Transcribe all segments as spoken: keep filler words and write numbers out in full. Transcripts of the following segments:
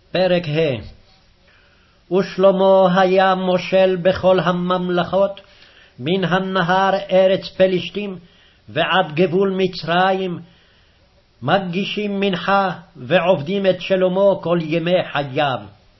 פרק ה'. ושלמה היה מושל בכל הממלכות, מן הנהר ארץ פלשתים ועד גבול מצרים, מגישים מנחה ועובדים את שלמה כל ימי חייו.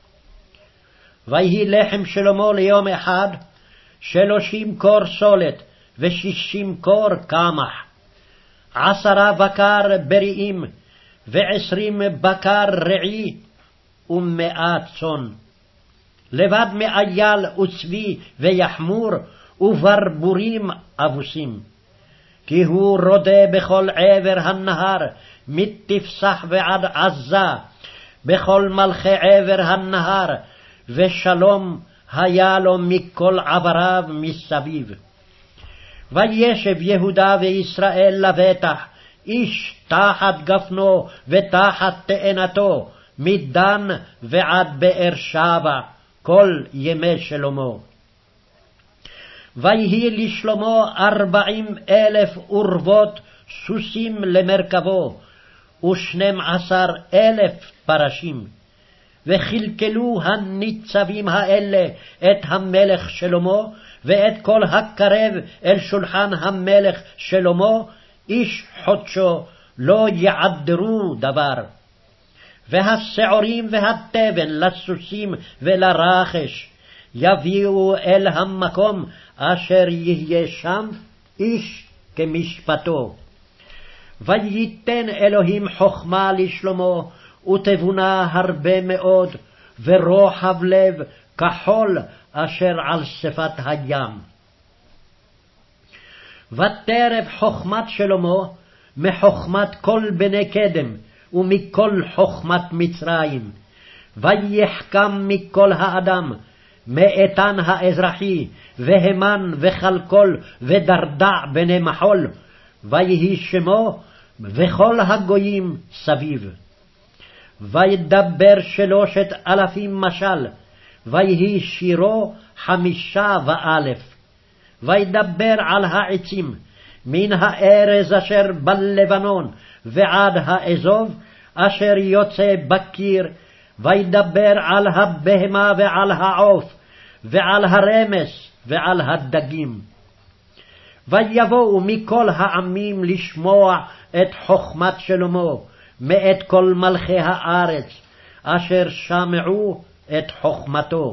ויהי לחם שלמה ליום אחד שלושים קור סולת ושישים קור קמח, עשרה בקר בריאים ועשרים בקר רעי ומאה צאן, לבד מאייל וצבי ויחמור וברבורים אבוסים. כי הוא רודה בכל עבר הנהר, מתפסח ועד עזה, בכל מלכי עבר הנהר, ושלום היה לו מכל עבריו מסביב. וישב יהודה וישראל לבטח, איש תחת גפנו ותחת תאנתו, מדן ועד באר שבע, כל ימי שלמה. ויהי לשלמה ארבעים אלף אורבות סוסים למרכבו, ושנים עשר אלף פרשים. וחלקלו הניצבים האלה את המלך שלמה, ואת כל הקרב אל שולחן המלך שלמה, איש חודשו לא יעדרו דבר. והשעורים והתבן לסוסים ולרחש יביאו אל המקום אשר יהיה שם, איש כמשפטו. וייתן אלוהים חכמה לשלמה, ותבונה הרבה מאוד, ורוחב לב כחול אשר על שפת הים. ותרב חכמת שלמה מחכמת כל בני קדם, ומכל חכמת מצרים. ויחכם מכל האדם, מאיתן האזרחי, והמן וכלכל, ודרדע בני מחול, ויהי שמו וכל הגויים סביב. וידבר שלושת אלפים משל, ויהי שירו חמישה ואלף. וידבר על העצים, מן הארז אשר בלבנון, ועד האזוב אשר יוצא בקיר, וידבר על הבהמה ועל העוף, ועל הרמס ועל הדגים. ויבואו מכל העמים לשמוע את חכמת שלמה, מאת כל מלכי הארץ, אשר שמעו את חכמתו.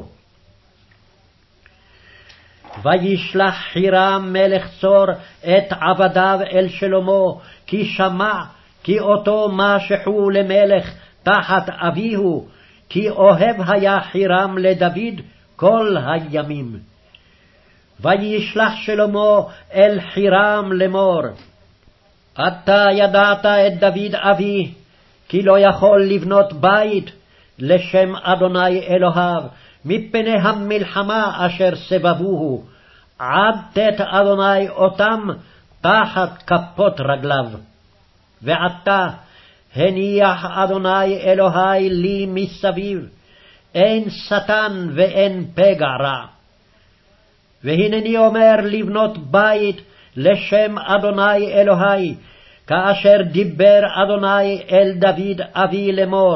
וישלח חירם מלך צור את עבדיו אל שלמה, כי שמע כי אותו משחו למלך תחת אביהו, כי אוהב היה חירם לדוד כל הימים. וישלח שלמה אל חירם לאמור, אתה ידעת את דוד אבי, כי לא יכול לבנות בית לשם אדוני אלוהיו, מפני המלחמה אשר סבבוהו, עד תת אדוני אותם תחת כפות רגליו. ועתה הניח אדוני אלוהי לי מסביב, אין שטן ואין פגע רע. והנני אומר לבנות בית לשם אדוני אלוהי, כאשר דיבר אדוני אל דוד אבי לאמור,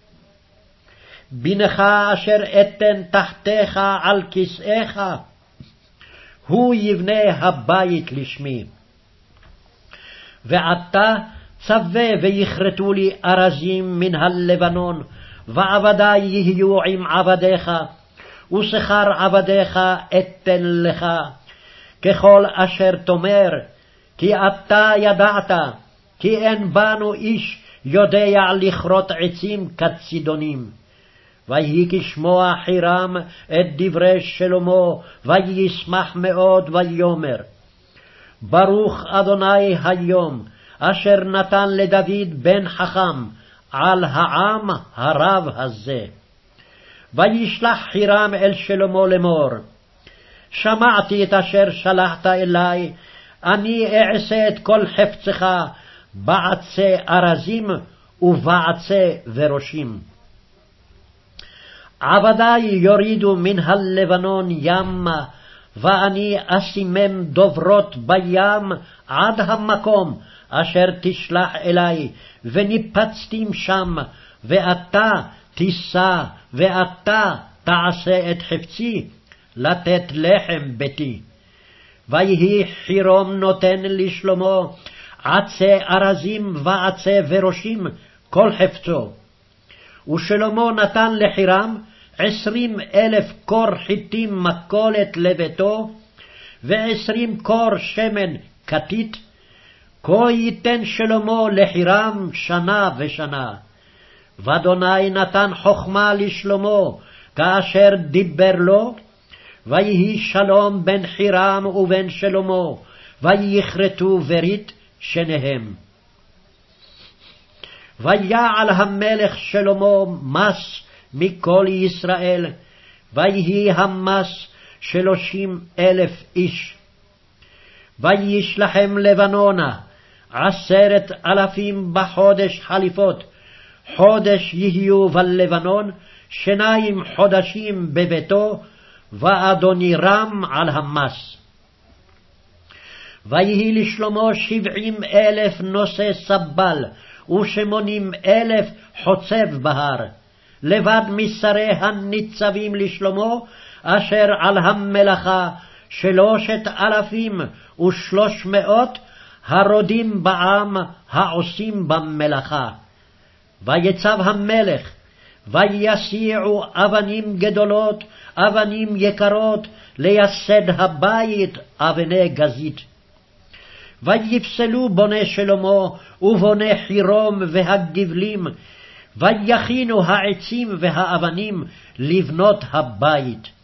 בנך אשר אתן תחתיך על כסאיך, הוא יבנה הבית לשמי. ועתה צווה ויכרתו לי ארזים מן הלבנון, ועבדי יהיו עם עבדיך, ושכר עבדיך אתן לך, ככל אשר תאמר, כי אתה ידעת, כי אין בנו איש יודע לכרות עצים כצידונים. ויהי כשמוע חירם את דברי שלמה, וישמח מאוד ויאמר, ברוך אדוני היום, אשר נתן לדוד בן חכם על העם הרב הזה. וישלח חירם אל שלמה לאמור, שמעתי את אשר שלחת אלי, אני אעשה את כל חפצך בעצי ארזים ובעצי וראשים. עבדי יורידו מן הלבנון ימה, ואני אשימם דוברות בים עד המקום אשר תשלח אלי, וניפצתים שם, ואתה תישא ואתה תעשה את חפצי, לתת לחם ביתי. ויהי חירום נותן לשלמה עצי ארזים ועצי וראשים כל חפצו. ושלמה נתן לחירם עשרים אלף קור חיטים מכולת לביתו, ועשרים קור שמן כתית, כה ייתן שלמה לחירם שנה ושנה. ואדוני נתן חכמה לשלמה, כאשר דיבר לו, ויהי שלום בין חירם ובין שלמה, ויכרתו ברית שניהם. ויעל המלך שלמה מס מכל ישראל, ויהי המס שלושים אלף איש. וישלחם לבנונה עשרת אלפים בחודש חליפות, חודש יהיו בלבנון, שניים חודשים בביתו, ואדוני רם על המס. ויהי לשלמה שבעים אלף נושא סבל, ושמונים אלף חוצב בהר, לבד משרי הניצבים לשלמה, אשר על המלאכה שלושת אלפים ושלוש מאות הרודים בעם העושים במלאכה. ויצב המלך, ויסיעו אבנים גדולות, אבנים יקרות, לייסד הבית אבני גזית. ויפסלו בוני שלמה ובוני חירום והגבלים, ויכינו העצים והאבנים לבנות הבית.